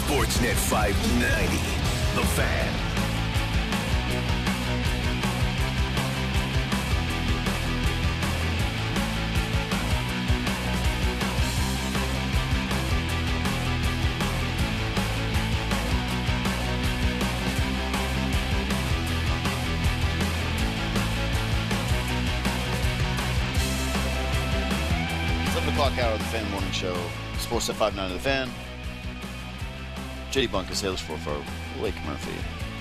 Sportsnet 590, The Fan. Hour of the Fan Morning Show, Sportsnet 590 The Fan. JD Bunkus, Haley Schwarfer, Blake Murphy.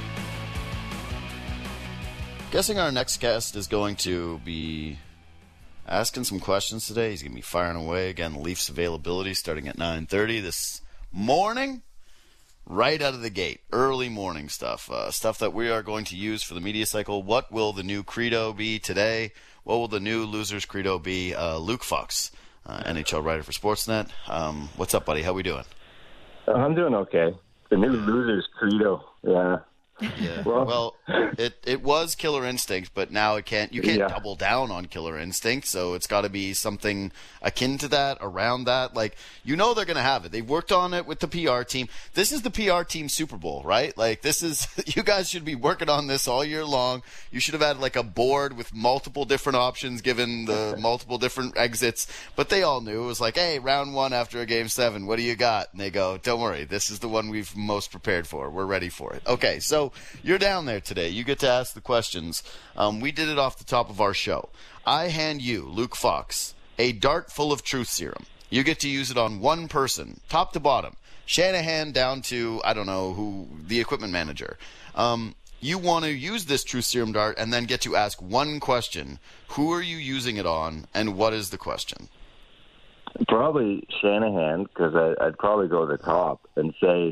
Guessing our next guest is going to be asking some questions today. He's going to be firing away. Again, Leafs availability starting at 9:30 this morning. Right out of the gate. Early morning stuff. Stuff that we are going to use for the media cycle. What will the new credo be today? What will the new loser's credo be? Luke Fox, NHL writer for Sportsnet. What's up, buddy? How we doing? I'm doing okay. The new loser's credo. Yeah. Yeah. Well, it was Killer Instinct, but now you can't double down on Killer Instinct, so it's got to be something akin to that, around that. Like, they're going to have it. They've worked on it with the PR team. This is the PR team Super Bowl, right? Like, you guys should be working on this all year long. You should have had like a board with multiple different options given the multiple different exits, but they all knew. It was like, hey, round one after a Game 7, what do you got? And they go, don't worry, this is the one we've most prepared for. We're ready for it. Okay, so you're down there today. You get to ask the questions. We did it off the top of our show. I hand you, Luke Fox, a dart full of truth serum. You get to use it on one person, top to bottom. Shanahan down to, I don't know, who, the equipment manager. You want to use this truth serum dart and then get to ask one question. Who are you using it on, and what is the question? Probably Shanahan, because I'd probably go to the top and say,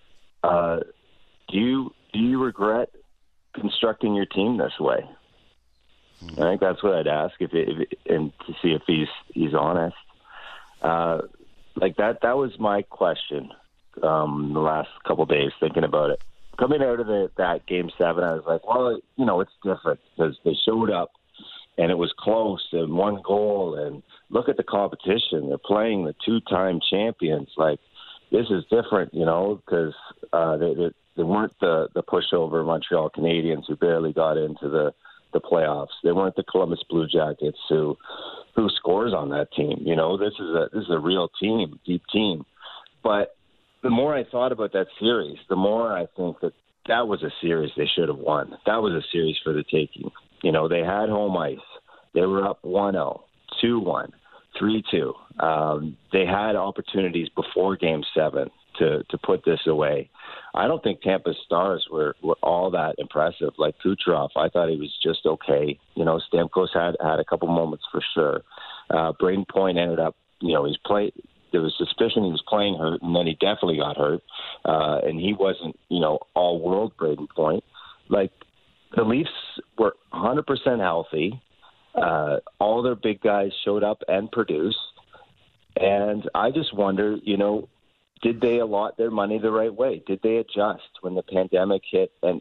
do you regret constructing your team this way? I think that's what I'd ask, and to see if he's honest. Like that was my question the last couple of days, thinking about it. Coming out of that Game 7, I was like, well, it's different because they showed up and it was close and one goal, and look at the competition. They're playing the two-time champions. Like, this is different, because they weren't the pushover Montreal Canadiens who barely got into the playoffs. They weren't the Columbus Blue Jackets who scores on that team. This is a real team, deep team. But the more I thought about that series, the more I think that was a series they should have won. That was a series for the taking. They had home ice. They were up 1-0, 2-1, 3-2. They had opportunities before Game 7 to put this away. I don't think Tampa's stars were all that impressive. Like Kucherov, I thought he was just okay. Stamkos had a couple moments for sure. Braden Point ended up, there was suspicion he was playing hurt, and then he definitely got hurt. And he wasn't, all-world Braden Point. Like, the Leafs were 100% healthy. All their big guys showed up and produced. And I just wonder, did they allot their money the right way? Did they adjust when the pandemic hit and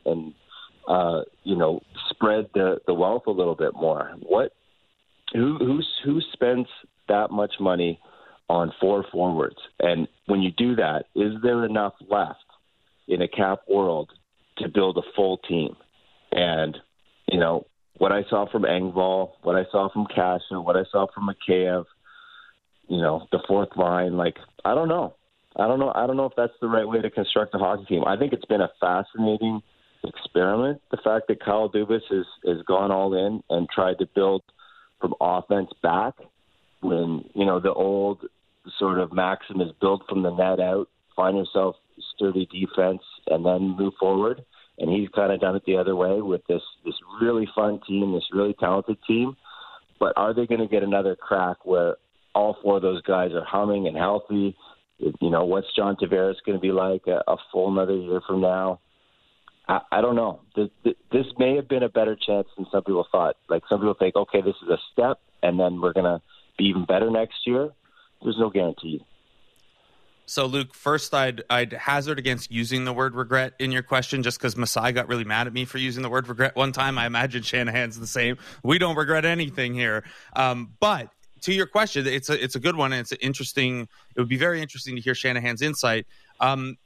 spread the wealth a little bit more? Who spends that much money on 4 forwards? And when you do that, is there enough left in a cap world to build a full team? And, what I saw from Engvall, what I saw from Kasha, what I saw from Mikheyev, the fourth line, like, I don't know. I don't know if that's the right way to construct a hockey team. I think it's been a fascinating experiment. The fact that Kyle Dubas has gone all in and tried to build from offense back when, the old sort of maxim is build from the net out, find yourself sturdy defense, and then move forward. And he's kind of done it the other way with this really fun team, this really talented team. But are they going to get another crack where all 4 of those guys are humming and healthy? What's John Tavares going to be like a full another year from now? I don't know. This may have been a better chance than some people thought. Like, some people think, okay, this is a step, and then we're going to be even better next year. There's no guarantee. So, Luke, first I'd hazard against using the word regret in your question, just because Masai got really mad at me for using the word regret one time. I imagine Shanahan's the same. We don't regret anything here. But to your question, it's a good one, and it's interesting. It would be very interesting to hear Shanahan's insight.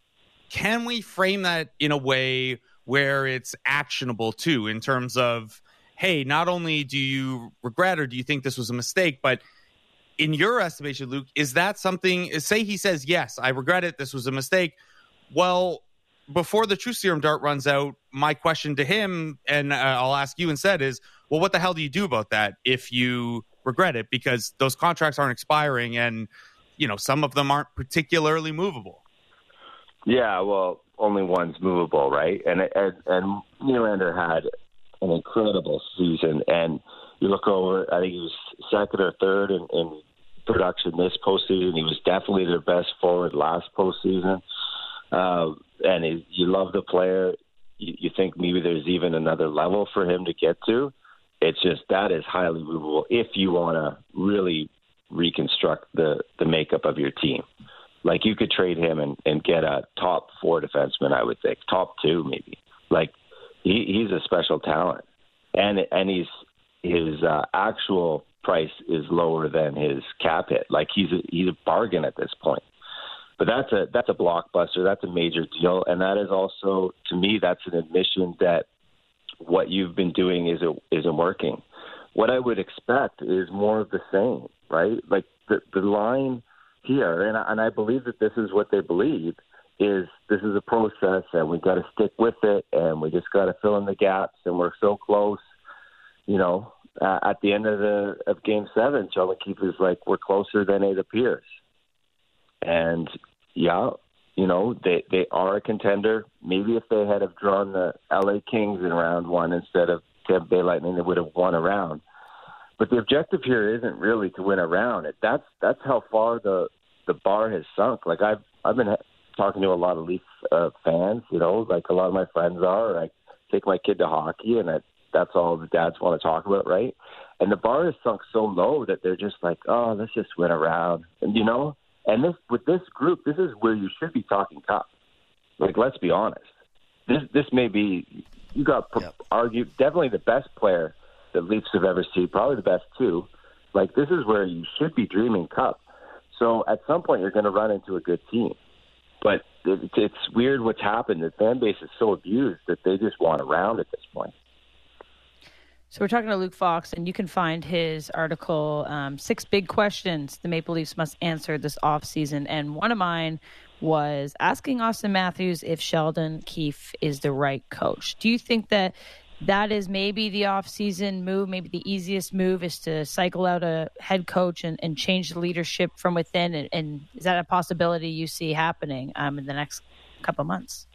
can we frame that in a way where it's actionable too, in terms of, hey, not only do you regret or do you think this was a mistake, but in your estimation, Luke, is that something, say he says, yes, I regret it, this was a mistake. Well, before the truth serum dart runs out, my question to him, and I'll ask you instead, is, well, what the hell do you do about that if you regret it? Because those contracts aren't expiring and, some of them aren't particularly movable. Yeah, well, only one's movable, right? And Nylander had an incredible season, and you look over, I think he was second or third in production this postseason. He was definitely their best forward last postseason. And you love the player. You think maybe there's even another level for him to get to. It's just that is highly movable if you want to really reconstruct the makeup of your team. Like, you could trade him and get a top 4 defenseman, I would think. Top 2, maybe. Like, he's a special talent. And his actual price is lower than his cap hit. Like, he's a bargain at this point. But that's a blockbuster. That's a major deal. And that is also, to me, that's an admission that what you've been doing isn't working. What I would expect is more of the same, right? Like, the line here, and I believe that this is what they believe, is this is a process and we've got to stick with it and we just got to fill in the gaps and we're so close. At the end of Game 7, Sheldon Keefe is like, we're closer than it appears. And, yeah, they are a contender. Maybe if they had have drawn the LA Kings in round 1 instead of Tampa Bay Lightning, they would have won a round. But the objective here isn't really to win a round. That's how far the bar has sunk. Like, I've been talking to a lot of Leaf fans, like a lot of my friends are. I take my kid to hockey, and that's all the dads want to talk about, right? And the bar has sunk so low that they're just like, oh, let's just win a round. And, and with this group, this is where you should be talking cup. Like, let's be honest. This may be, you got argued, definitely the best player the Leafs have ever seen, probably the best too. Like, this is where you should be dreaming cup. So at some point you're going to run into a good team. But it's weird what's happened. The fan base is so abused that they just want a round at this point. So we're talking to Luke Fox, and you can find his article, 6 Big Questions the Maple Leafs Must Answer This Offseason. And one of mine was asking Austin Matthews if Sheldon Keefe is the right coach. Do you think that is maybe the offseason move, maybe the easiest move is to cycle out a head coach and change the leadership from within? And is that a possibility you see happening in the next couple of months?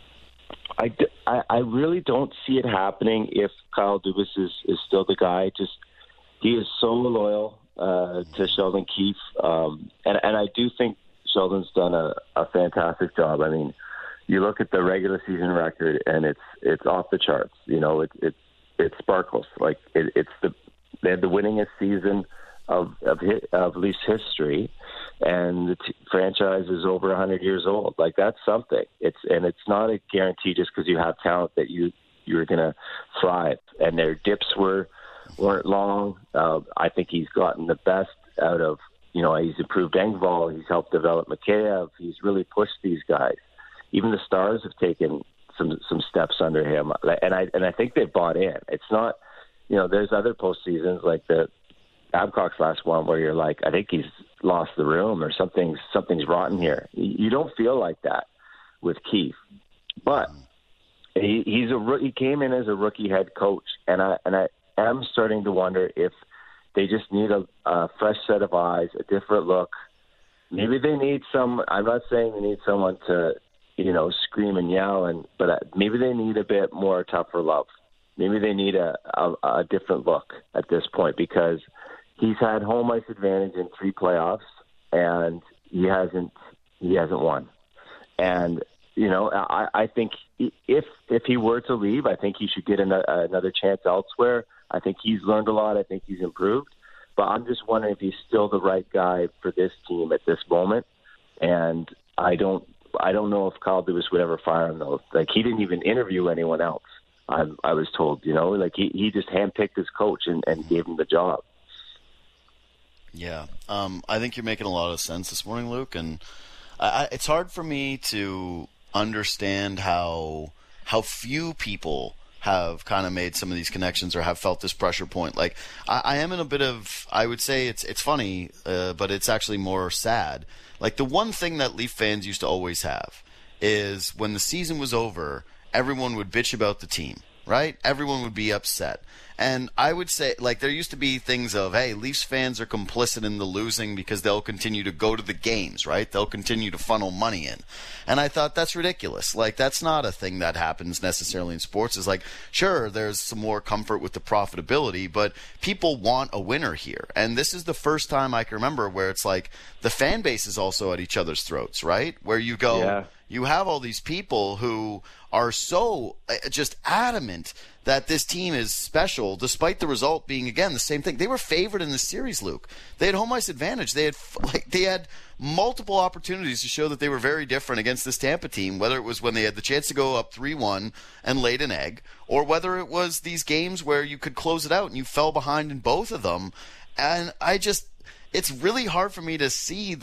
I really don't see it happening if Kyle Dubas is still the guy. Just, he is so loyal to Sheldon Keefe. And I do think Sheldon's done a fantastic job. I mean, you look at the regular season record, and it's off the charts. It sparkles. Like, they had the winningest season of Leafs history, and the franchise is over 100 years old. Like, that's something. It's not a guarantee just because you have talent that you're going to thrive. And their dips weren't long. I think he's gotten the best out of. He's improved Engvall. He's helped develop Mikheyev. He's really pushed these guys. Even the Stars have taken some steps under him, and I think they've bought in. It's not, there's other postseasons like the Babcock's last one where you're like, I think he's lost the room or something's rotten here. You don't feel like that with Keefe, but he came in as a rookie head coach, and I am starting to wonder if they just need a fresh set of eyes, a different look. Maybe they need I'm not saying they need someone to, scream and yell, but maybe they need a bit more tougher love. Maybe they need a different look at this point, because he's had home ice advantage in 3 playoffs, and he hasn't won. And I think if he were to leave, I think he should get another chance elsewhere. I think he's learned a lot. I think he's improved. But I'm just wondering if he's still the right guy for this team at this moment. And I don't know if Kyle Dubas would ever fire him, though. Like, he didn't even interview anyone else, I was told. Like, he just handpicked his coach and gave him the job. Yeah. I think you're making a lot of sense this morning, Luke. And it's hard for me to understand how few people have kind of made some of these connections or have felt this pressure point. Like, I am in a bit of, I would say it's funny, but it's actually more sad. Like, the one thing that Leaf fans used to always have is when the season was over, everyone would bitch about the team, right? Everyone would be upset. And I would say, like, there used to be things of, hey, Leafs fans are complicit in the losing because they'll continue to go to the games, right? They'll continue to funnel money in. And I thought that's ridiculous. Like, that's not a thing that happens necessarily in sports. It's like, sure, there's some more comfort with the profitability, but people want a winner here. And this is the first time I can remember where it's like the fan base is also at each other's throats, right? Where you go... Yeah. You have all these people who are so just adamant that this team is special, despite the result being, again, the same thing. They were favored in the series, Luke. They had home ice advantage. They had multiple opportunities to show that they were very different against this Tampa team, whether it was when they had the chance to go up 3-1 and laid an egg, or whether it was these games where you could close it out and you fell behind in both of them. And it's really hard for me to see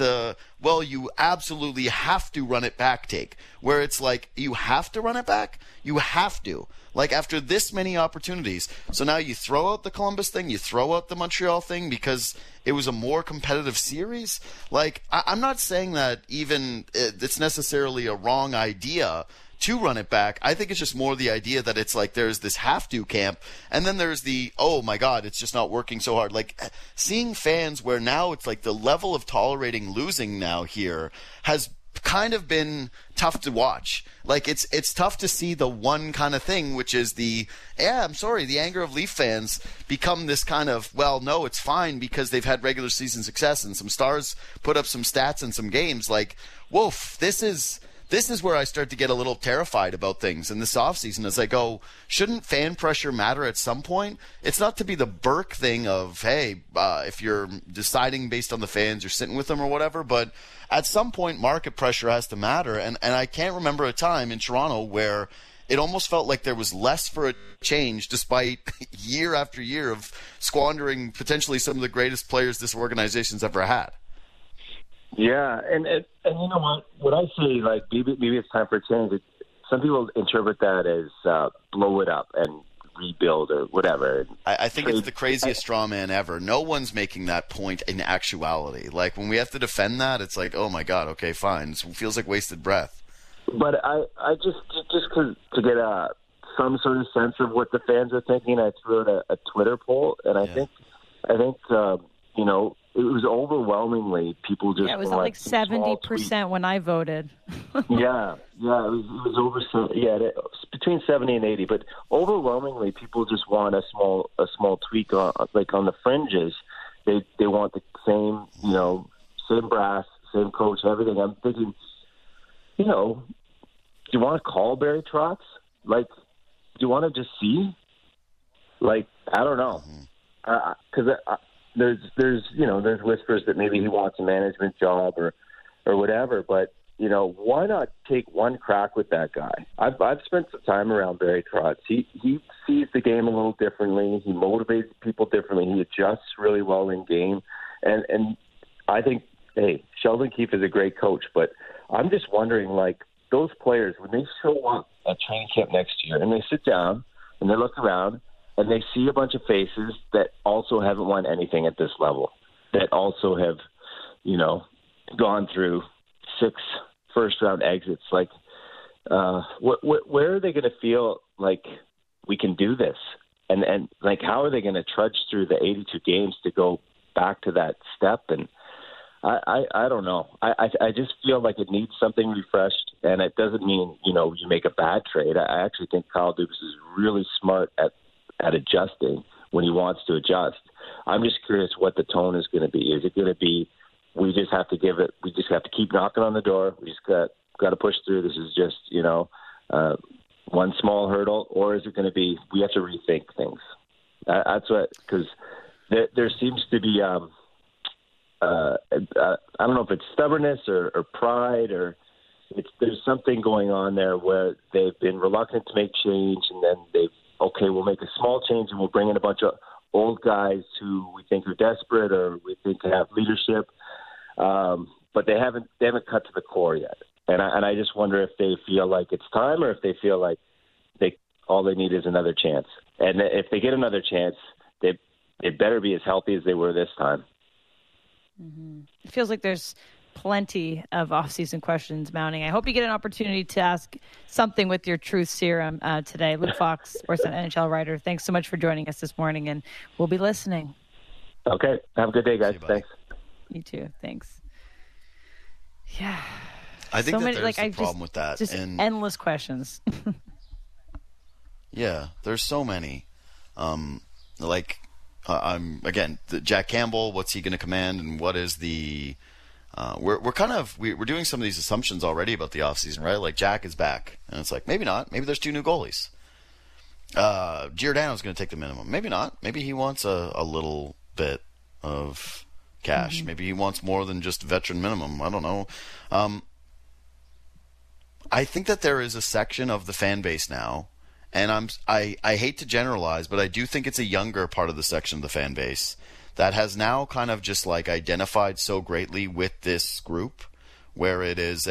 you absolutely have to run it back take, where it's like, you have to run it back? You have to. Like, after this many opportunities. So now you throw out the Columbus thing, you throw out the Montreal thing because it was a more competitive series? Like, I'm not saying that even it's necessarily a wrong idea to run it back. I think it's just more the idea that it's like there's this have-to camp, and then there's the, oh my God, it's just not working so hard. Like, seeing fans where now it's like the level of tolerating losing now here has kind of been tough to watch. Like, it's tough to see the one kind of thing, which is the anger of Leaf fans become this kind of, well, no, it's fine because they've had regular season success and some stars put up some stats in some games. Like, woof, this is where I start to get a little terrified about things in this offseason as I go, shouldn't fan pressure matter at some point? It's not to be the Burke thing of, hey, if you're deciding based on the fans, you're sitting with them or whatever, but at some point market pressure has to matter. And I can't remember a time in Toronto where it almost felt like there was less for a change despite year after year of squandering potentially some of the greatest players this organization's ever had. Yeah, and you know what? When I say, like, maybe it's time for a change, some people interpret that as blow it up and rebuild or whatever. I think it's the craziest straw man ever. No one's making that point in actuality. Like, when we have to defend that, it's like, oh my God, okay, fine. It feels like wasted breath. But I just to get some sort of sense of what the fans are thinking, I threw out a Twitter poll, and I think you know, it was overwhelmingly people just. Yeah, it was like 70% when I voted. yeah, it was over. Yeah, between 70 and 80, but overwhelmingly people just want a small tweak on, like, on the fringes. They want the same, you know, same brass, same coach, everything. I'm thinking, you know, do you want to call Barry Trotz? Like, do you want to just see? Like, I don't know, because. There's whispers that maybe he wants a management job or whatever, but, you know, why not take one crack with that guy? I've spent some time around Barry Trotz. He sees the game a little differently. He motivates people differently. He adjusts really well in game, and I think, hey, Sheldon Keefe is a great coach, but I'm just wondering, like, those players, when they show up at training camp next year and they sit down and they look around and they see a bunch of faces that also haven't won anything at this level, that also have, you know, gone through 6 first-round exits. Like, where are they going to feel like we can do this? And like, how are they going to trudge through the 82 games to go back to that step? And I don't know. I just feel like it needs something refreshed, and it doesn't mean, you know, you make a bad trade. I actually think Kyle Dubas is really smart at adjusting when he wants to adjust. I'm just curious what the tone is going to be. Is it going to be, we just have to keep knocking on the door, we just got to push through, this is just, you know, one small hurdle, or is it going to be, we have to rethink things? That's what, because there seems to be, I don't know if it's stubbornness or pride, or there's something going on there where they've been reluctant to make change, and then we'll make a small change and we'll bring in a bunch of old guys who we think are desperate or we think have leadership, but they haven't cut to the core yet. And I just wonder if they feel like it's time, or if they feel like all they need is another chance. And if they get another chance, they better be as healthy as they were this time. Mm-hmm. It feels like there's plenty of off-season questions mounting. I hope you get an opportunity to ask something with your truth serum today. Luke Fox, Sportsnet NHL writer, thanks so much for joining us this morning, and we'll be listening. Okay. Have a good day, guys. Thanks. You too. Thanks. Yeah. I think there's a problem with that. Just and endless questions. Yeah, there's so many. Jack Campbell. What's he going to command, and what is the? We're doing some of these assumptions already about the offseason, right? Like Jack is back, and it's like maybe not. Maybe there's 2 new goalies. Giordano's going to take the minimum. Maybe not. Maybe he wants a little bit of cash. Mm-hmm. Maybe he wants more than just veteran minimum. I don't know. I think that there is a section of the fan base now. And I hate to generalize, but I do think it's a younger part of the section of the fan base that has now kind of just like identified so greatly with this group, where it is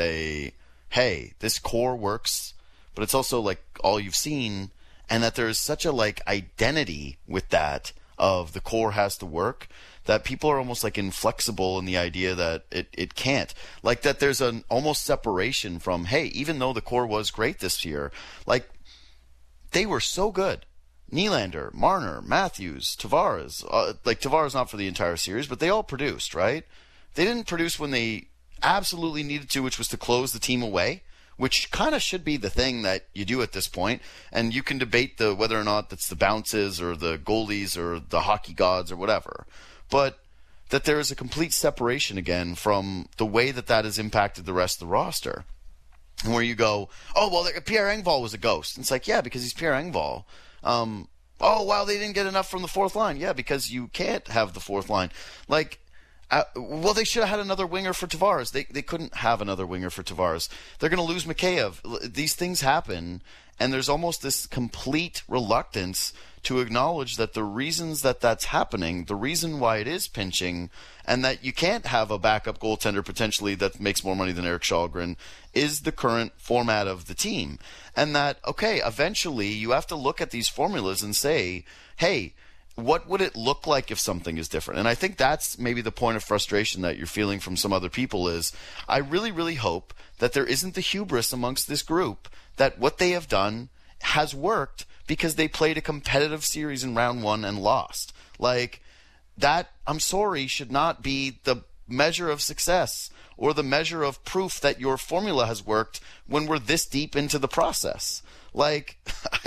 hey, this core works, but it's also like all you've seen, and that there's such a like identity with that of the core has to work, that people are almost like inflexible in the idea that it can't. Like that there's an almost separation from, hey, even though the core was great this year, like, they were so good. Nylander, Marner, Matthews, Tavares. Tavares not for the entire series, but they all produced, right? They didn't produce when they absolutely needed to, which was to close the team away, which kind of should be the thing that you do at this point. And you can debate whether or not that's the bounces or the goalies or the hockey gods or whatever. But that there is a complete separation again from the way that has impacted the rest of the roster. And where you go, oh, well, Pierre Engvall was a ghost. And it's like, yeah, because he's Pierre Engvall. Oh, wow, they didn't get enough from the fourth line. Yeah, because you can't have the fourth line. Like, well, they should have had another winger for Tavares. They couldn't have another winger for Tavares. They're going to lose Mikheyev. These things happen, and there's almost this complete reluctance to acknowledge that the reasons that that's happening, the reason why it is pinching, and that you can't have a backup goaltender potentially that makes more money than Erik Källgren, is the current format of the team. And that, okay, eventually you have to look at these formulas and say, hey, what would it look like if something is different? And I think that's maybe the point of frustration that you're feeling from some other people is, I really, really hope that there isn't the hubris amongst this group that what they have done has worked because they played a competitive series in round 1 and lost. Like, that, I'm sorry, should not be the measure of success or the measure of proof that your formula has worked when we're this deep into the process. Like,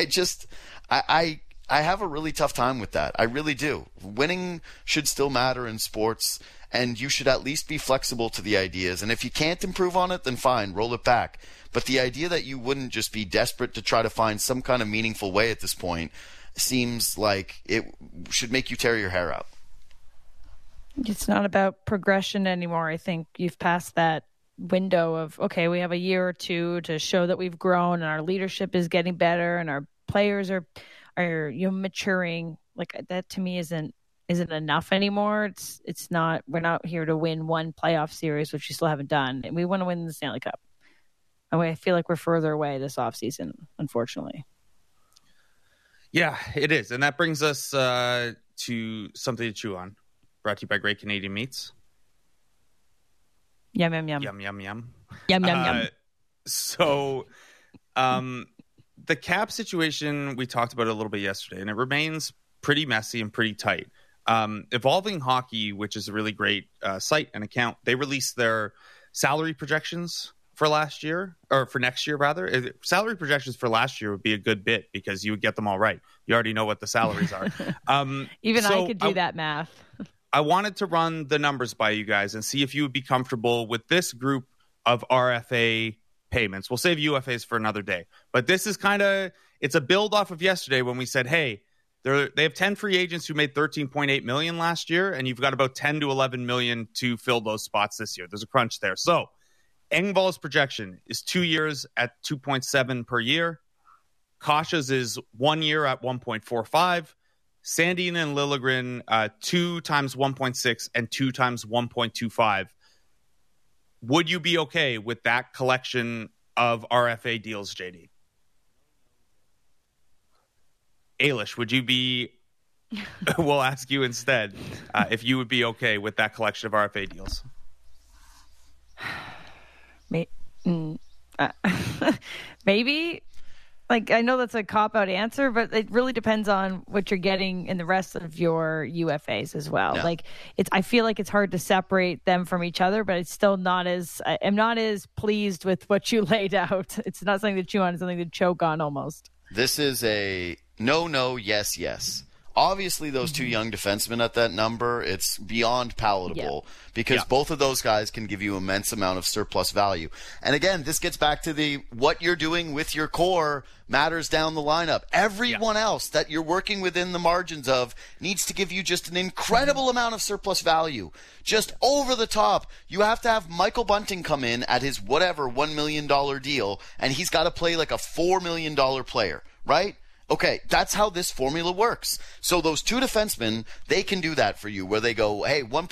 I have a really tough time with that. I really do. Winning should still matter in sports, and you should at least be flexible to the ideas. And if you can't improve on it, then fine, roll it back. But the idea that you wouldn't just be desperate to try to find some kind of meaningful way at this point seems like it should make you tear your hair out. It's not about progression anymore. I think you've passed that window of, okay, we have a year or two to show that we've grown and our leadership is getting better and our players are maturing. Like, that to me isn't enough anymore. It's not. We're not here to win one playoff series, which we still haven't done. And we want to win the Stanley Cup. And I feel like we're further away this offseason, unfortunately. Yeah, it is. And that brings us to something to chew on. Brought to you by Great Canadian Meats. Yum, yum, yum. Yum, yum, yum. Yum, yum, yum. So, the cap situation, we talked about it a little bit yesterday, and it remains pretty messy and pretty tight. Evolving Hockey, which is a really great site and account, they released their salary projections for last year, or for next year, rather. Salary projections for last year would be a good bit because you would get them all right. You already know what the salaries are. Even I could do that math. I wanted to run the numbers by you guys and see if you would be comfortable with this group of RFA payments. We'll save UFAs for another day. But this is it's a build off of yesterday when we said, hey, they have 10 free agents who made $13.8 million last year, and you've got about 10 to 11 million to fill those spots this year. There's a crunch there. So Engvall's projection is 2 years at 2.7 per year. Kasha's is 1 year at 1.45. Sandin and Liljegren, 2 times 1.6 and 2 times 1.25. would you be okay with that collection of RFA deals, JD? Ailish, would you be... we'll ask you instead if you would be okay with that collection of RFA deals. Maybe. Like, I know that's a cop-out answer, but it really depends on what you're getting in the rest of your UFAs as well. Yeah. Like, I feel like it's hard to separate them from each other, but it's still I'm not as pleased with what you laid out. It's not something to chew on, it's something to choke on almost. This is a no, yes, yes. Obviously, those two young defensemen at that number, it's beyond palatable because both of those guys can give you immense amount of surplus value. And again, this gets back to what you're doing with your core matters down the lineup. Everyone else that you're working within the margins of needs to give you just an incredible amount of surplus value. Just over the top. You have to have Michael Bunting come in at his whatever $1 million deal, and he's got to play like a $4 million player, right? Okay, that's how this formula works. So those two defensemen, they can do that for you where they go, hey, 1.6,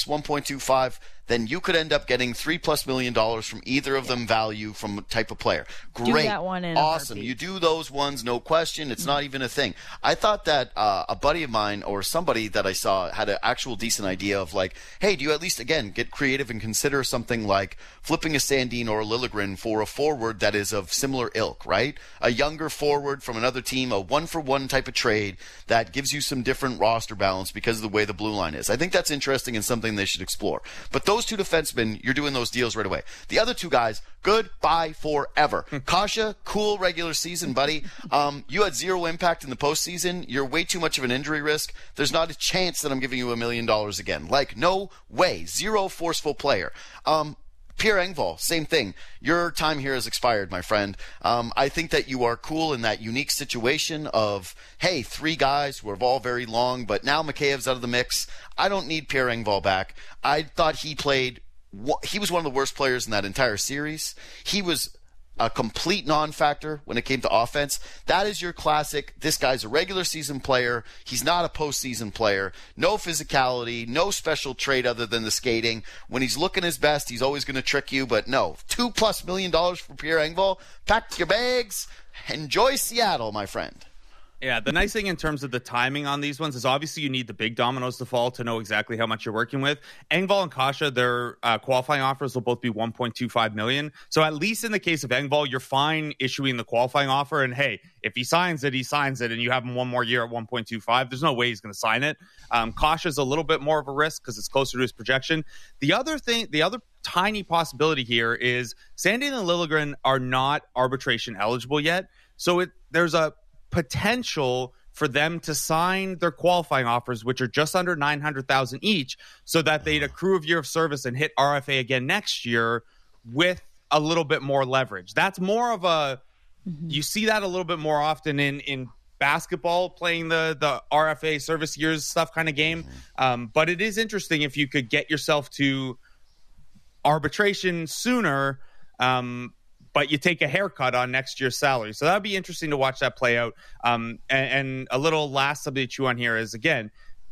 1.25, then you could end up getting $3+ million from either of them value from a type of player. Great. Do that one in awesome. You do those ones, no question. It's not even a thing. I thought that a buddy of mine or somebody that I saw had an actual decent idea of like, hey, do you at least, again, get creative and consider something like flipping a Sandin or a Liljegren for a forward that is of similar ilk, right? A younger forward from another team, a one-for-one type of trade that gives you some different roster balance because of the way the blue line is. I think that's interesting and something they should explore. But those two defensemen, you're doing those deals right away. The other two guys, goodbye forever. Kasha, cool regular season, buddy. You had zero impact in the postseason. You're way too much of an injury risk. There's not a chance that I'm giving you $1 million again. Like, no way. Zero forceful player. Pierre Engvall, same thing. Your time here has expired, my friend. I think that you are cool in that unique situation of, hey, three guys who are all very long, but now Mikheyev's out of the mix. I don't need Pierre Engvall back. I thought he was one of the worst players in that entire series. He was a complete non-factor when it came to offense. That is your classic, this guy's a regular season player, he's not a postseason player, no physicality, no special trait other than the skating. When he's looking his best, he's always going to trick you, but no. $2+ million for Pierre Engvall. Pack your bags. Enjoy Seattle, my friend. Yeah, the nice thing in terms of the timing on these ones is obviously you need the big dominoes to fall to know exactly how much you're working with. Engvall and Kasha, their qualifying offers will both be $1.25 million. So at least in the case of Engvall, you're fine issuing the qualifying offer. And hey, if he signs it, he signs it, and you have him one more year at 1.25. There's no way he's going to sign it. Kasha's a little bit more of a risk because it's closer to his projection. The other tiny possibility here is Sandin and Liljegren are not arbitration eligible yet. So there's a potential for them to sign their qualifying offers, which are just under $900,000 each, so that they'd accrue a year of service and hit RFA again next year with a little bit more leverage. That's more of a you see that a little bit more often in basketball, playing the RFA service years stuff kind of game. But it is interesting if you could get yourself to arbitration sooner, but you take a haircut on next year's salary. So that would be interesting to watch that play out. And a little last something to chew on here is, again,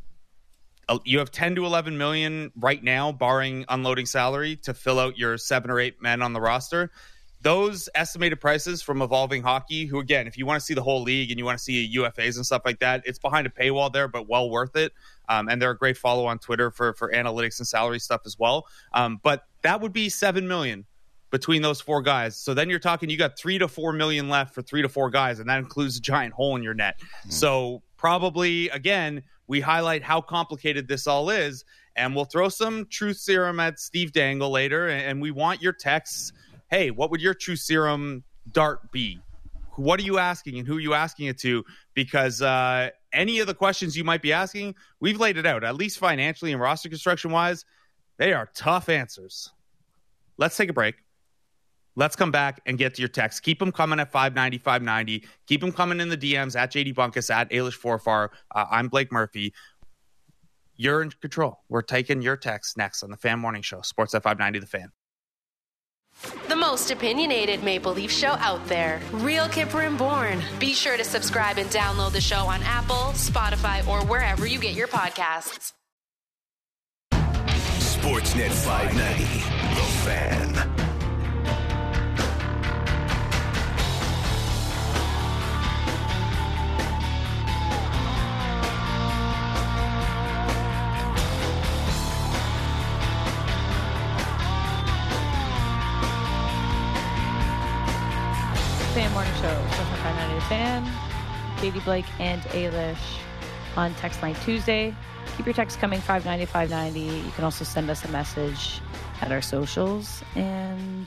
you have 10 to 11 million right now, barring unloading salary, to fill out your 7 or 8 men on the roster. Those estimated prices from Evolving Hockey, who, again, if you want to see the whole league and you want to see UFAs and stuff like that, it's behind a paywall there, but well worth it. And they're a great follow on Twitter for analytics and salary stuff as well. But that would be $7 million between those 4 guys. So then you're talking, you got $3 to $4 million left for 3 to 4 guys, and that includes a giant hole in your net. So probably, again, we highlight how complicated this all is, and we'll throw some truth serum at Steve Dangle later, and we want your texts. Hey, what would your truth serum dart be? What are you asking, and who are you asking it to? Because any of the questions you might be asking, we've laid it out, at least financially and roster construction-wise. They are tough answers. Let's take a break. Let's come back and get to your text. Keep them coming at 590. Keep them coming in the DMs at JD Bunkus, at Ailish Forfar. I'm Blake Murphy. You're in control. We're taking your text next on the Fan Morning Show. Sports at 590 The Fan. The most opinionated Maple Leaf show out there. Real Kipper and Bourne. Be sure to subscribe and download the show on Apple, Spotify, or wherever you get your podcasts. Sportsnet 590. Fan. Fan Morning Show, 590 The Fan, Katie Blake and Ailish on Text Line Tuesday. Keep your texts coming, 590, 590. You can also send us a message at our socials. And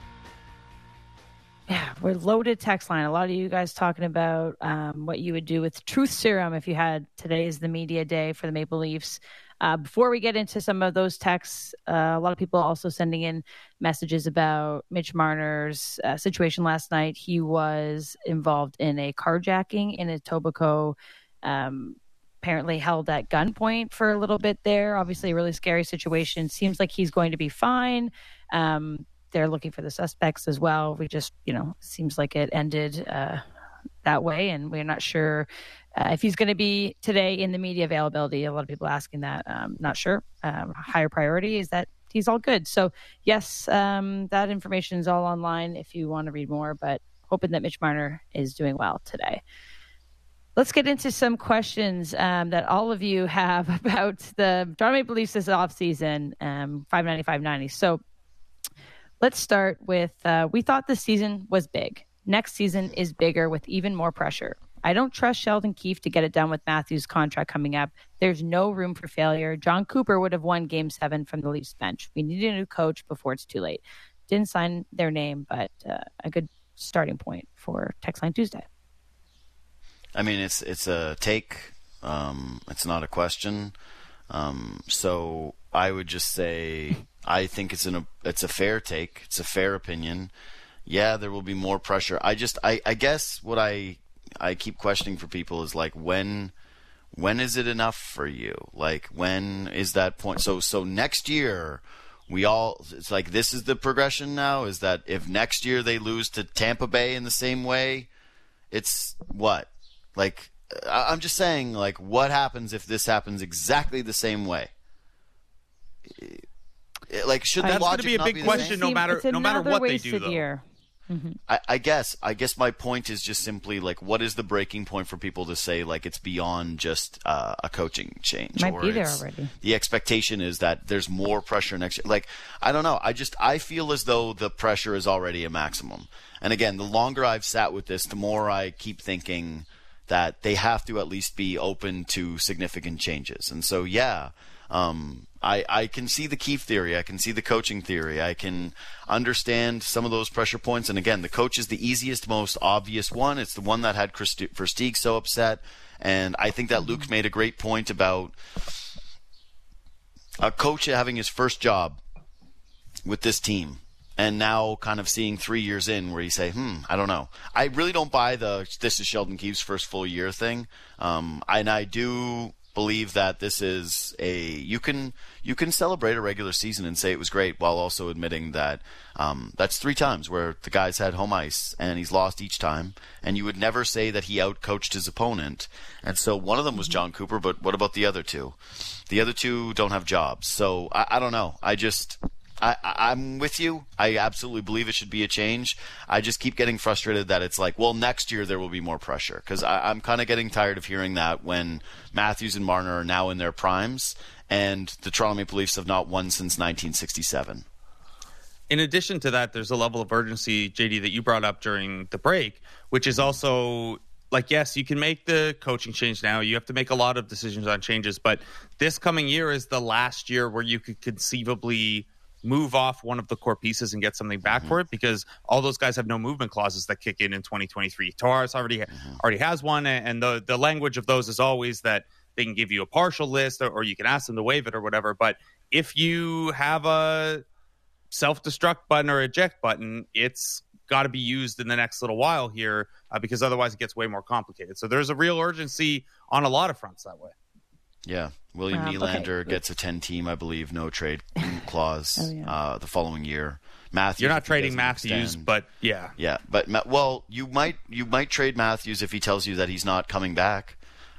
yeah, we're loaded text line. A lot of you guys talking about what you would do with Truth Serum if you had today is the media day for the Maple Leafs. Before we get into some of those texts, a lot of people also sending in messages about Mitch Marner's situation last night. He was involved in a carjacking in Etobicoke, apparently held at gunpoint for a little bit there. Obviously, a really scary situation. Seems like he's going to be fine. They're looking for the suspects as well. We just, seems like it ended that way, and we're not sure if he's going to be today in the media availability. A lot of people asking that. Not sure. Higher priority is that he's all good. So yes, that information is all online if you want to read more, but hoping that Mitch Marner is doing well today. Let's get into some questions that all of you have about the Toronto Maple Leafs this offseason, 590. So let's start with, we thought this season was big. Next season is bigger with even more pressure. I don't trust Sheldon Keefe to get it done with Matthews' contract coming up. There's no room for failure. John Cooper would have won Game 7 from the Leafs bench. We need a new coach before it's too late. Didn't sign their name, but a good starting point for Text Line Tuesday. I mean, it's a take. It's not a question. So I would just say I think it's a fair take. It's a fair opinion. Yeah, there will be more pressure. I guess what I keep questioning for people is like when is it enough for you? Like when is that point? So next year it's like this is the progression now, is that if next year they lose to Tampa Bay in the same way, it's what? Like I'm just saying, like, what happens if this happens exactly the same way? Like, should the logic be a big question no matter what they do, though? Year. Mm-hmm. I guess my point is just simply like, what is the breaking point for people to say like it's beyond just a coaching change? Might be there already. The expectation is that there's more pressure next year. Like, I don't know. I feel as though the pressure is already a maximum. And again, the longer I've sat with this, the more I keep thinking that they have to at least be open to significant changes. And so, yeah, I can see the Keefe theory. I can see the coaching theory. I can understand some of those pressure points. And again, the coach is the easiest, most obvious one. It's the one that had Versteeg so upset. And I think that Luke made a great point about a coach having his first job with this team. And now kind of seeing 3 years in where you say, I don't know. I really don't buy this is Sheldon Keefe's first full year thing. And I do believe that this is you can celebrate a regular season and say it was great while also admitting that that's 3 times where the guy's had home ice and he's lost each time. And you would never say that he outcoached his opponent. And so one of them was John Cooper, but what about the other 2? The other 2 don't have jobs. So I don't know. I'm with you. I absolutely believe it should be a change. I just keep getting frustrated that it's like, well, next year there will be more pressure. Because I'm kind of getting tired of hearing that when Matthews and Marner are now in their primes and the Toronto Maple Leafs have not won since 1967. In addition to that, there's a level of urgency, JD, that you brought up during the break, which is also like, yes, you can make the coaching change now. You have to make a lot of decisions on changes. But this coming year is the last year where you could conceivably move off one of the core pieces and get something back for it, because all those guys have no movement clauses that kick in 2023. Tavares already has one, and the language of those is always that they can give you a partial list or you can ask them to waive it or whatever. But if you have a self-destruct button or eject button, it's got to be used in the next little while here because otherwise it gets way more complicated. So there's a real urgency on a lot of fronts that way. Yeah. William Nylander gets a 10-team, I believe, no trade clause the following year. Matthews, you're not trading Matthews, but yeah. But you might trade Matthews if he tells you that he's not coming back.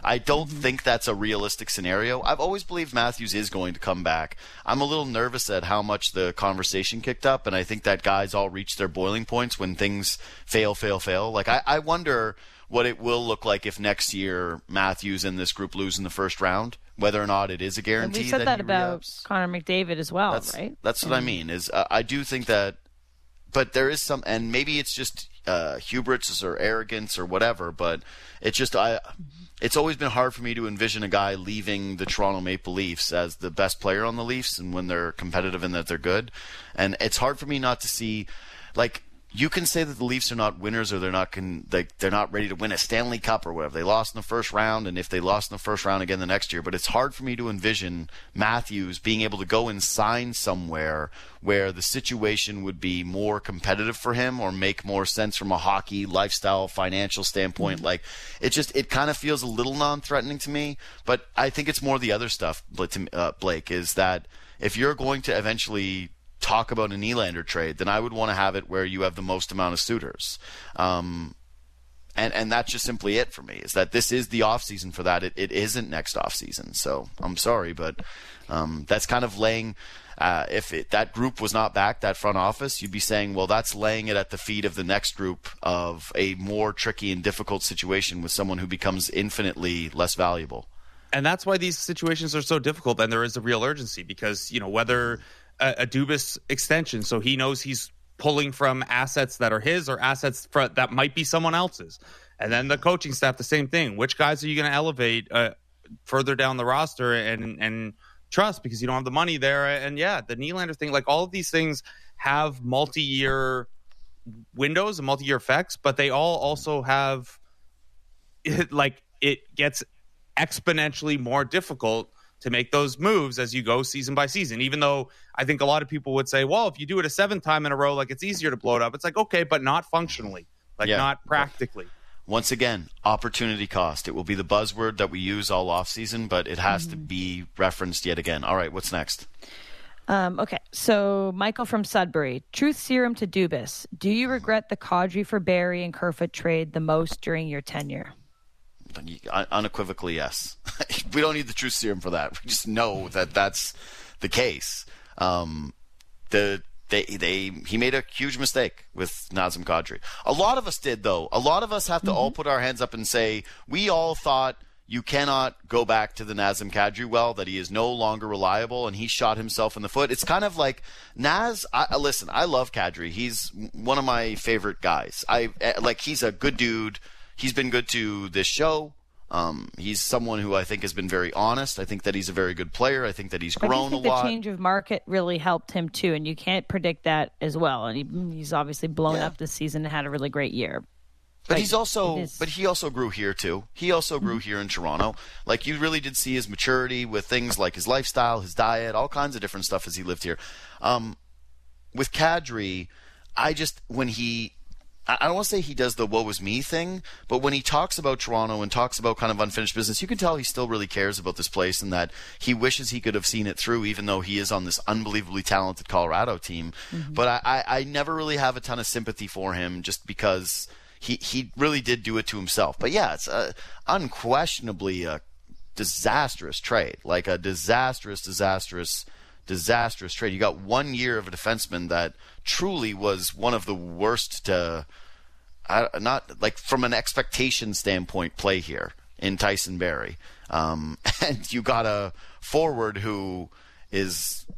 I don't think that's a realistic scenario. I've always believed Matthews is going to come back. I'm a little nervous at how much the conversation kicked up, and I think that guys all reach their boiling points when things fail. Like, I wonder what it will look like if next year Matthews and this group lose in the first round, whether or not it is a guarantee. And we said that about Connor McDavid as well, right? That's what I mean. Is I do think that, but there is some, and maybe it's just hubris or arrogance or whatever. But it's just it's always been hard for me to envision a guy leaving the Toronto Maple Leafs as the best player on the Leafs, and when they're competitive and that they're good, and it's hard for me not to see, like. You can say that the Leafs are not winners, or they're not ready to win a Stanley Cup or whatever. They lost in the first round, and if they lost in the first round again the next year. But it's hard for me to envision Matthews being able to go and sign somewhere where the situation would be more competitive for him or make more sense from a hockey, lifestyle, financial standpoint. Like, it kind of feels a little non-threatening to me. But I think it's more the other stuff, Blake, is that if you're going to eventually talk about an Nylander trade, then I would want to have it where you have the most amount of suitors. And that's just simply it for me, is that this is the offseason for that. It isn't next offseason. So I'm sorry, but that's kind of laying if that group was not back, that front office, you'd be saying, well, that's laying it at the feet of the next group of a more tricky and difficult situation with someone who becomes infinitely less valuable. And that's why these situations are so difficult, and there is a real urgency because, whether a Dubas extension, so he knows he's pulling from assets that are his or assets that might be someone else's. And then the coaching staff, the same thing. Which guys are you going to elevate further down the roster and trust because you don't have the money there? And yeah, the Nylander thing, like all of these things have multi-year windows and multi-year effects, but they all also have, like, it gets exponentially more difficult to make those moves as you go season by season, even though I think a lot of people would say, well, if you do it a seventh time in a row, like it's easier to blow it up. It's like, okay, but not functionally, not practically. Once again, opportunity cost. It will be the buzzword that we use all offseason, but it has to be referenced yet again. All right, what's next? Okay, so Michael from Sudbury. Truth serum to Dubas. Do you regret the Kadri for Barrie and Kerfoot trade the most during your tenure? Unequivocally, yes. We don't need the truth serum for that. We just know that that's the case. He made a huge mistake with Nazem Kadri. A lot of us did, though. A lot of us have to all put our hands up and say, we all thought you cannot go back to the Nazem Kadri well, that he is no longer reliable, and he shot himself in the foot. It's kind of like listen, I love Kadri. He's one of my favorite guys. He's a good dude. He's been good to this show. He's someone who I think has been very honest. I think that he's a very good player. I think that he's grown a lot. The change of market really helped him too, and you can't predict that as well. And he's obviously blown up this season and had a really great year. But he also grew here too. He also grew here in Toronto. Like, you really did see his maturity with things like his lifestyle, his diet, all kinds of different stuff as he lived here. With Kadri, I don't want to say he does the woe is me thing, but when he talks about Toronto and talks about kind of unfinished business, you can tell he still really cares about this place and that he wishes he could have seen it through, even though he is on this unbelievably talented Colorado team. But I never really have a ton of sympathy for him just because he really did do it to himself. But yeah, it's unquestionably a disastrous trade, like a disastrous trade. You got 1 year of a defenseman that truly was one of the worst not like from an expectation standpoint play here in Tyson Barrie. And you got a forward who is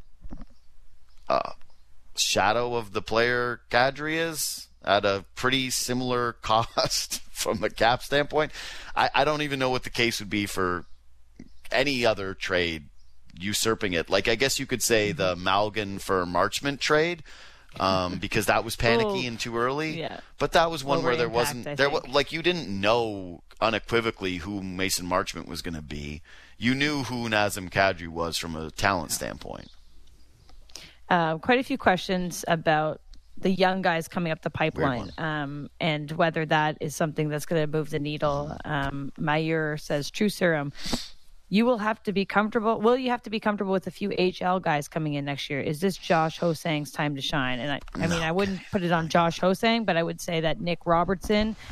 a shadow of the player Kadri is at a pretty similar cost from a cap standpoint. I don't even know what the case would be for any other trade usurping it. Like, I guess you could say the Malgin for Marchment trade, because that was panicky and too early. Yeah. But that was one where there wasn't you didn't know unequivocally who Mason Marchment was going to be. You knew who Nazem Kadri was from a talent standpoint. Quite a few questions about the young guys coming up the pipeline, and whether that is something that's going to move the needle. Mayur says, True Serum, you will have to be comfortable. Will you have to be comfortable with a few HL guys coming in next year? Is this Josh Ho-Sang's time to shine? And I mean, I wouldn't put it on Josh Ho-Sang, but I would say that Nick Robertson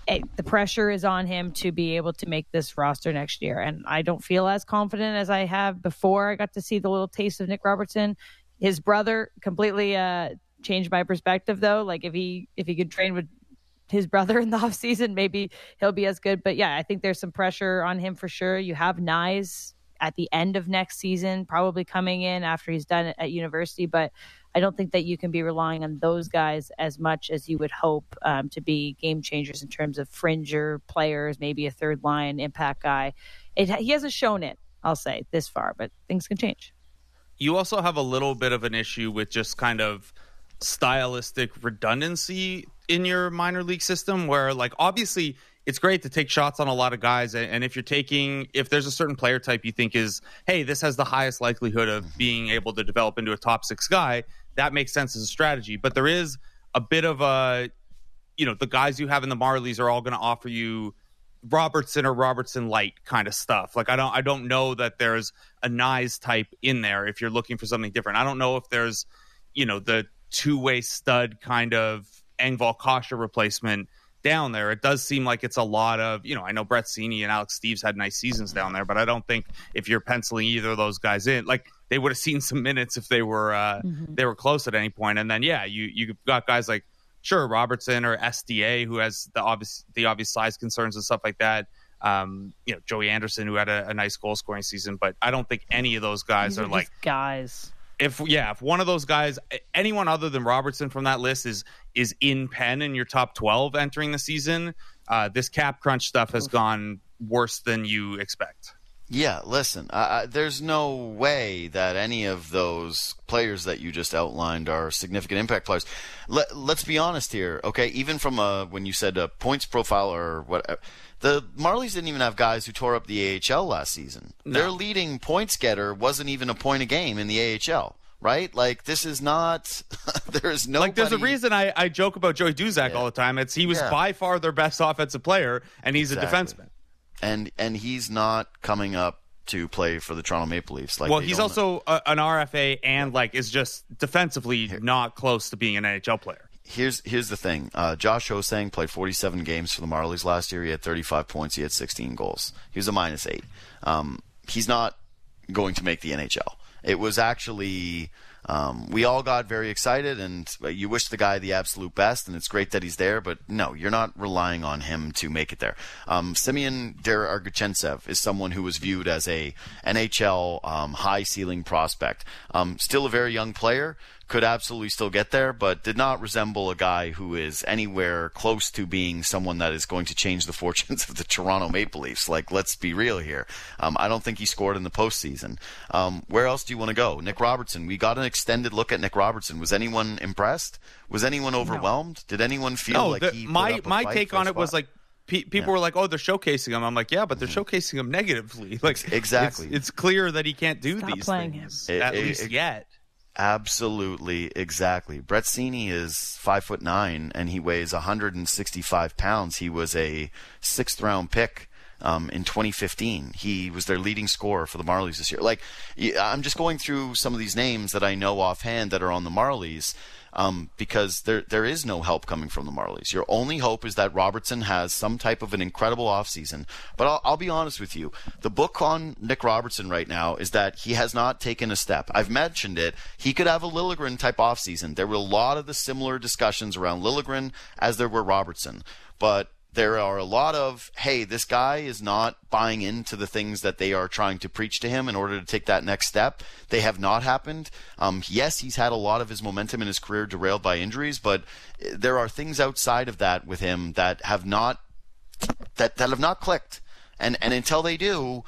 the pressure is on him to be able to make this roster next year. And I don't feel as confident as I have before I got to see the little taste of Nick Robertson. His brother completely changed my perspective, though. Like, if he could train with his brother in the offseason, maybe he'll be as good. But yeah, I think there's some pressure on him for sure. You have Nyes at the end of next season, probably coming in after he's done it at university. But I don't think that you can be relying on those guys as much as you would hope to be game changers in terms of fringer players, maybe a third line impact guy. He hasn't shown it, I'll say, this far, but things can change. You also have a little bit of an issue with just kind of stylistic redundancy in your minor league system where, like, obviously it's great to take shots on a lot of guys. And if there's a certain player type you think is, hey, this has the highest likelihood of being able to develop into a top 6 guy, that makes sense as a strategy. But there is a bit of the guys you have in the Marlies are all going to offer you Robertson or Robertson light kind of stuff. Like, I don't know that there's a Nyes type in there if you're looking for something different. I don't know if there's, the two-way stud kind of Engvall Kase replacement down there. It does seem like it's a lot of, I know Brett Seney and Alex Steves had nice seasons down there, but I don't think if you're penciling either of those guys in, like, they would have seen some minutes if they were they were close at any point. And then, yeah, you've got guys like, sure, Robertson or SDA, who has the obvious size concerns and stuff like that. Joey Anderson, who had a nice goal scoring season, but I don't think any of those guys are like guys. If one of those guys, anyone other than Robertson from that list is in pen in your top 12 entering the season, this cap crunch stuff has gone worse than you expect. Yeah, listen, there's no way that any of those players that you just outlined are significant impact players. Let's be honest here, okay? Even from when you said a points profile or what, the Marlies didn't even have guys who tore up the AHL last season. No. Their leading points getter wasn't even a point a game in the AHL. Right? Like, this is not – there's no – Like, there's a reason I joke about Joey Duzak all the time. He was by far their best offensive player, and he's a defenseman. And he's not coming up to play for the Toronto Maple Leafs. Like, well, he's also an RFA and, is just defensively not close to being an NHL player. Here's the thing. Josh Ho-Sang played 47 games for the Marlies last year. He had 35 points. He had 16 goals. He was a -8. He's not going to make the NHL. It was actually we all got very excited, and you wish the guy the absolute best, and it's great that he's there, but no, you're not relying on him to make it there. Simeon Derargachentsev is someone who was viewed as a NHL high-ceiling prospect. Still a very young player, could absolutely still get there, but did not resemble a guy who is anywhere close to being someone that is going to change the fortunes of the Toronto Maple Leafs. Like, let's be real here. I don't think he scored in the postseason. Where else do you want to go? Nick Robertson. We got an extended look at Nick Robertson. Was anyone impressed? Was anyone overwhelmed? No. Did anyone feel like he my take on it was like, people were like, "Oh, they're showcasing him." I'm like, "Yeah, but they're showcasing him negatively." Like, exactly. It's clear that he can't do these playing things at least yet. Absolutely, exactly. Brett Seney is 5'9", and he weighs 165 pounds. He was a 6th-round pick in 2015. He was their leading scorer for the Marlies this year. Like, I'm just going through some of these names that I know offhand that are on the Marlies. Because there is no help coming from the Marlies. Your only hope is that Robertson has some type of an incredible offseason. But I'll be honest with you. The book on Nick Robertson right now is that he has not taken a step. I've mentioned it. He could have a Liljegren-type offseason. There were a lot of the similar discussions around Liljegren as there were Robertson. But there are a lot of, hey, this guy is not buying into the things that they are trying to preach to him in order to take that next step. They have not happened. Yes, he's had a lot of his momentum in his career derailed by injuries, but there are things outside of that with him that have not clicked. And until they do,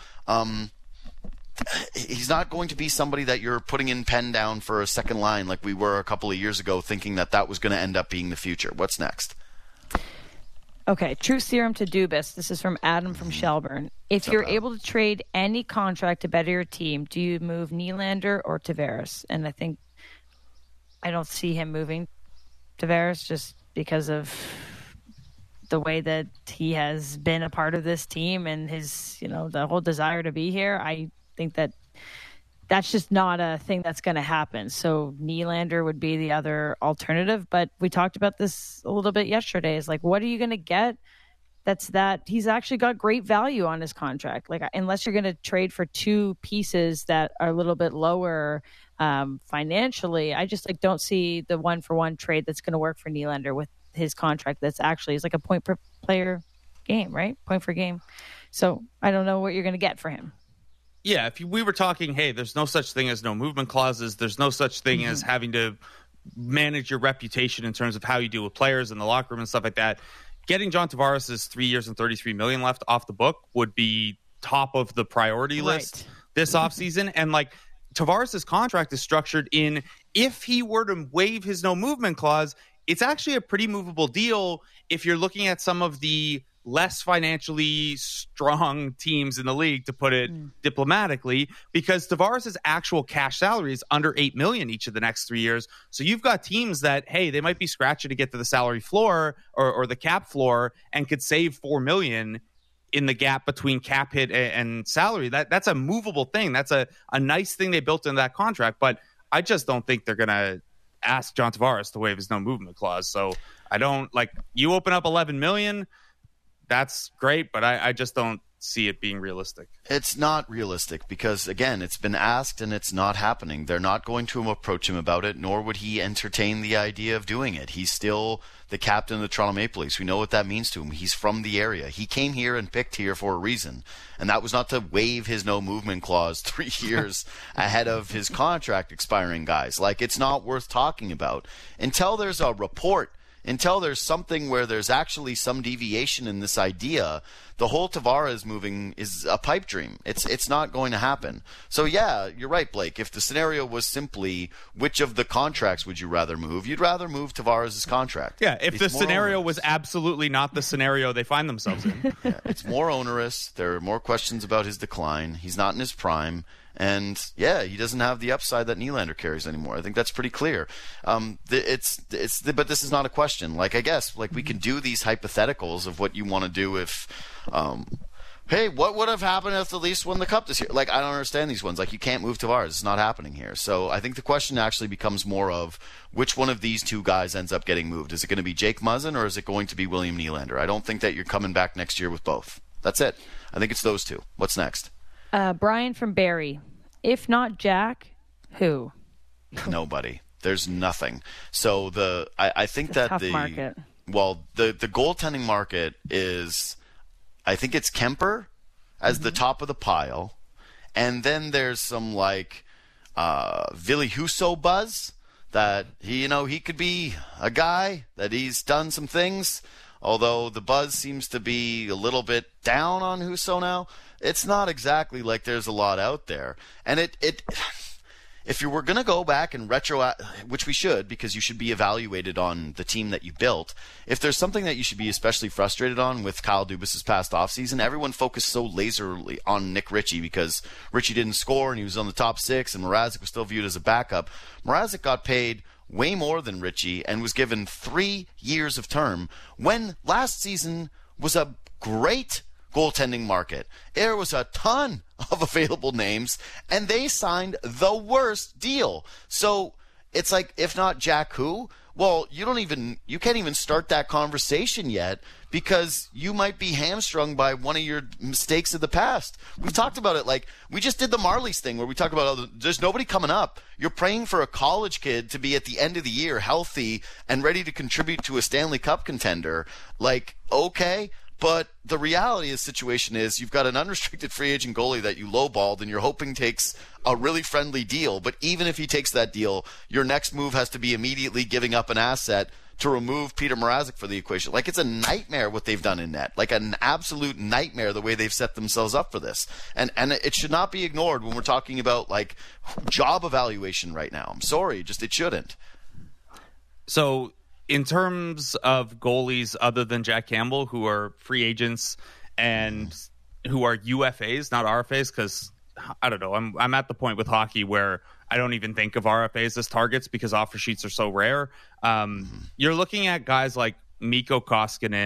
he's not going to be somebody that you're putting in pen down for a second line like we were a couple of years ago, thinking that was going to end up being the future. What's next? Okay, true serum to Dubas. This is from Adam from Shelburne. If you're able to trade any contract to better your team, do you move Nylander or Tavares? And I don't see him moving Tavares just because of the way that he has been a part of this team and his, the whole desire to be here. I think that's just not a thing that's going to happen. So Nylander would be the other alternative. But we talked about this a little bit yesterday. Is like, what are you going to get he's actually got great value on his contract. Like, unless you're going to trade for two pieces that are a little bit lower financially, I just don't see the 1-for-1 trade that's going to work for Nylander with his contract. That's actually is like a point per player game, right? Point per game. So I don't know what you're going to get for him. Yeah, if we were talking, hey, there's no such thing as no movement clauses. There's no such thing as having to manage your reputation in terms of how you deal with players in the locker room and stuff like that. Getting John Tavares' 3 years and $33 million left off the book would be top of the priority list this offseason. And Tavares' contract is structured in, if he were to waive his no movement clause, it's actually a pretty movable deal if you're looking at some of the less financially strong teams in the league, to put it diplomatically, because Tavares' actual cash salary is under $8 million each of the next 3 years. So you've got teams that, hey, they might be scratching to get to the salary floor or the cap floor and could save $4 million in the gap between cap hit and salary. That's a movable thing. That's a nice thing they built into that contract. But I just don't think they're going to ask John Tavares to waive his no movement clause. So I don't you open up $11 million. That's great, but I just don't see it being realistic. It's not realistic because, again, it's been asked and it's not happening. They're not going to approach him about it, nor would he entertain the idea of doing it. He's still the captain of the Toronto Maple Leafs. We know what that means to him. He's from the area. He came here and picked here for a reason, and that was not to waive his no-movement clause 3 years ahead of his contract expiring, guys. It's not worth talking about. Until there's a report, until there's something where there's actually some deviation in this idea, the whole Tavares moving is a pipe dream. It's not going to happen. So yeah, you're right, Blake. If the scenario was simply which of the contracts would you rather move, you'd rather move Tavares' contract. Yeah, if the scenario was absolutely not the scenario they find themselves in. Yeah, it's more onerous. There are more questions about his decline. He's not in his prime. And yeah, he doesn't have the upside that Nylander carries anymore. I think that's pretty clear. But this is not a question. I guess we can do these hypotheticals of what you want to do if, hey, what would have happened if the Leafs won the Cup this year? I don't understand these ones. You can't move Tavares. It's not happening here. So I think the question actually becomes more of which one of these two guys ends up getting moved. Is it going to be Jake Muzzin or is it going to be William Nylander? I don't think that you're coming back next year with both. That's it. I think it's those two. What's next? Brian from Barrie. If not Jack, who? Nobody. There's nothing. So I think that tough market. Well, the goaltending market is, I think it's Kemper as the top of the pile, and then there's some Ville Husso buzz that he could be a guy that he's done some things. Although the buzz seems to be a little bit down on Husso now. It's not exactly like there's a lot out there. And if you were going to go back and which we should, because you should be evaluated on the team that you built, if there's something that you should be especially frustrated on with Kyle Dubas' past offseason, everyone focused so laserly on Nick Ritchie because Ritchie didn't score and he was on the top six and Mrazek was still viewed as a backup. Mrazek got paid way more than Ritchie and was given 3 years of term when last season was a great goaltending market. There was a ton of available names, and they signed the worst deal. So it's if not Jack who? Well, you can't even start that conversation yet because you might be hamstrung by one of your mistakes of the past. We've talked about it. We just did the Marlies thing where we talk about there's nobody coming up. You're praying for a college kid to be at the end of the year healthy and ready to contribute to a Stanley Cup contender. Okay. But the reality of the situation is you've got an unrestricted free agent goalie that you lowballed and you're hoping takes a really friendly deal. But even if he takes that deal, your next move has to be immediately giving up an asset to remove Peter Mrazek for the equation. It's a nightmare what they've done in net. An absolute nightmare the way they've set themselves up for this. And it should not be ignored when we're talking about job evaluation right now. I'm sorry, it shouldn't. So in terms of goalies other than Jack Campbell, who are free agents and who are UFAs, not RFAs, because I don't know, I'm at the point with hockey where I don't even think of RFAs as targets because offer sheets are so rare. You're looking at guys like Mikko Koskinen,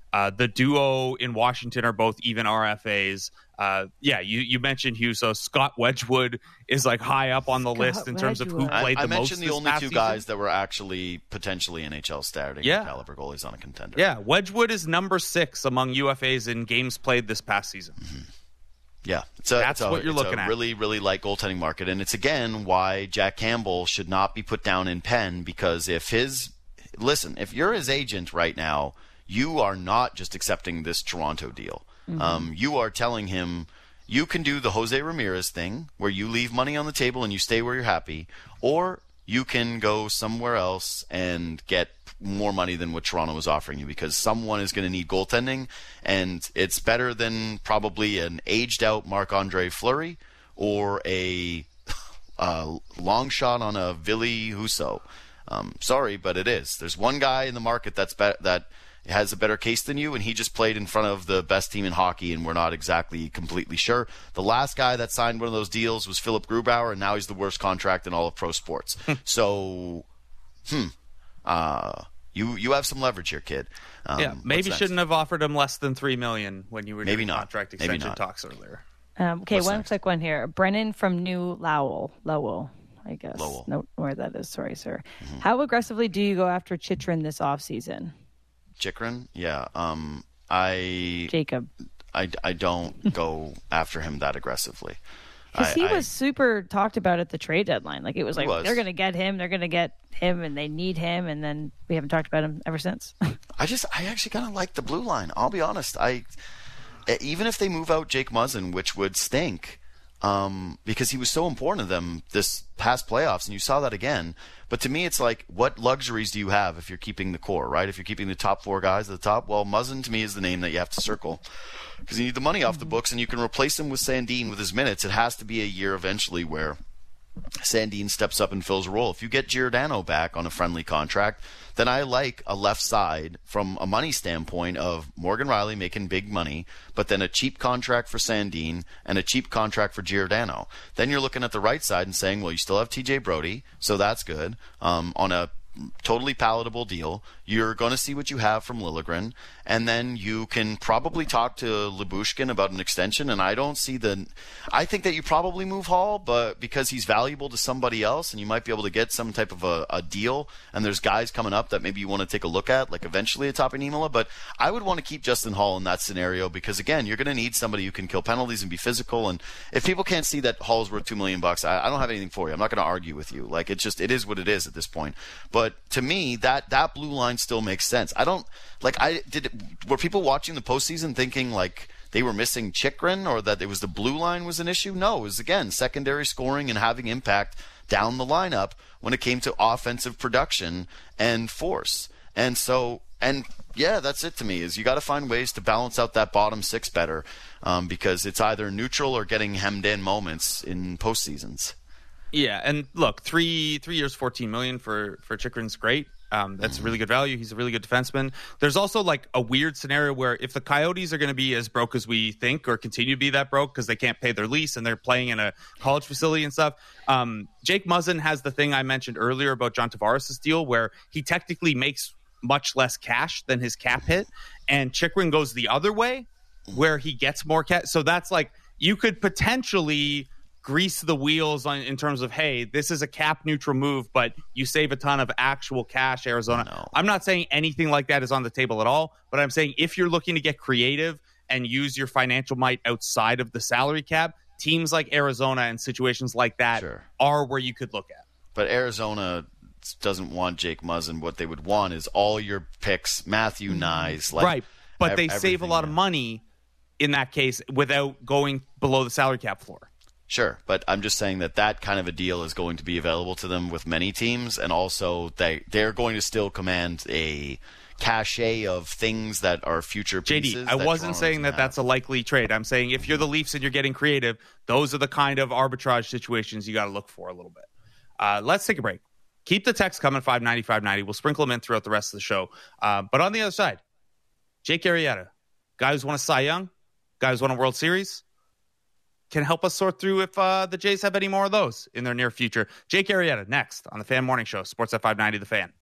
The duo in Washington are both even RFAs. You mentioned Huso. Scott Wedgwood is like high up on the list in terms of who played the most. I mentioned the only two season. guys that were actually potentially NHL starting caliber goalies on a contender. Yeah, Wedgwood is number 6 among UFAs in games played this past season. Mm-hmm. Yeah, that's what you're looking at. Really, really light goaltending market, and it's again why Jack Campbell should not be put down in pen, because if you're his agent right now, you are not just accepting this Toronto deal. Mm-hmm. You are telling him you can do the Jose Ramirez thing where you leave money on the table and you stay where you're happy, or you can go somewhere else and get more money than what Toronto was offering you, because someone is going to need goaltending, and it's better than probably an aged-out Marc-Andre Fleury or a long shot on a Ville Husso. Sorry, but it is. There's one guy in the market that has a better case than you, and he just played in front of the best team in hockey, and we're not exactly completely sure. The last guy that signed one of those deals was Philip Grubauer, and now he's the worst contract in all of pro sports. So, you have some leverage here, kid. Maybe shouldn't have offered him less than $3 million when you were doing contract extension talks earlier. One quick one here. Brennan from New Lowell, I guess. Lowell. No, where that is. Sorry, sir. Mm-hmm. How aggressively do you go after Chychrun this offseason? Chychrun? Yeah. Jacob. I don't go after him that aggressively. Because he was super talked about at the trade deadline. Like, it was like, they're going to get him, and they need him, and then we haven't talked about him ever since. I actually kind of like the blue line. I'll be honest. Even if they move out Jake Muzzin, which would stink, because he was so important to them this past playoffs, and you saw that again. But to me, it's like, what luxuries do you have if you're keeping the core, right? If you're keeping the top 4 guys at the top, well, Muzzin to me is the name that you have to circle, because you need the money off the books, and you can replace him with Sandin with his minutes. It has to be a year eventually where Sandin steps up and fills a role. If you get Giordano back on a friendly contract, then I like a left side from a money standpoint of Morgan Rielly making big money, but then a cheap contract for Sandin and a cheap contract for Giordano. Then you're looking at the right side and saying, well, you still have TJ Brody, so that's good. On a totally palatable deal, you're going to see what you have from Liljegren, and then you can probably talk to Lyubushkin about an extension, and I think that you probably move Hall, but because he's valuable to somebody else, and you might be able to get some type of a deal, and there's guys coming up that maybe you want to take a look at, like eventually a Tapani Niemela, but I would want to keep Justin Hall in that scenario, because again, you're going to need somebody who can kill penalties and be physical, and if people can't see that Hall's worth $2 million, I don't have anything for you. I'm not going to argue with you. Like, it is what it is at this point. But to me, that blue line still makes sense. Were people watching the postseason thinking like they were missing Chychrun or that it was the blue line was an issue? No, it was again secondary scoring and having impact down the lineup when it came to offensive production and force. And that's it to me, is you got to find ways to balance out that bottom 6 better, because it's either neutral or getting hemmed in moments in postseasons. Yeah, and look, 3 years, $14 million for Chychrun's great. That's really good value. He's a really good defenseman. There's also like a weird scenario where if the Coyotes are going to be as broke as we think, or continue to be that broke because they can't pay their lease and they're playing in a college facility and stuff, Jake Muzzin has the thing I mentioned earlier about John Tavares' deal where he technically makes much less cash than his cap hit, and Chychrun goes the other way where he gets more cash. So that's like, you could potentially grease the wheels in terms of, hey, this is a cap neutral move, but you save a ton of actual cash, Arizona. No. I'm not saying anything like that is on the table at all, but I'm saying if you're looking to get creative and use your financial might outside of the salary cap, teams like Arizona and situations like that are where you could look at. But Arizona doesn't want Jake Muzzin. What they would want is all your picks, Matthew Nyes. Right, but they save a lot of money in that case without going below the salary cap floor. Sure, but I'm just saying that kind of a deal is going to be available to them with many teams, and also they're going to still command a cachet of things that are future pieces. JD, I wasn't saying that that's a likely trade. I'm saying if you're the Leafs and you're getting creative, those are the kind of arbitrage situations you got to look for a little bit. Let's take a break. Keep the text coming, 590-590. We'll sprinkle them in throughout the rest of the show. But on the other side, Jake Arrieta, guy who's won a Cy Young, guy who's won a World Series, can help us sort through if the Jays have any more of those in their near future. Jake Arrieta next on the Fan Morning Show, Sportsnet 590 The Fan.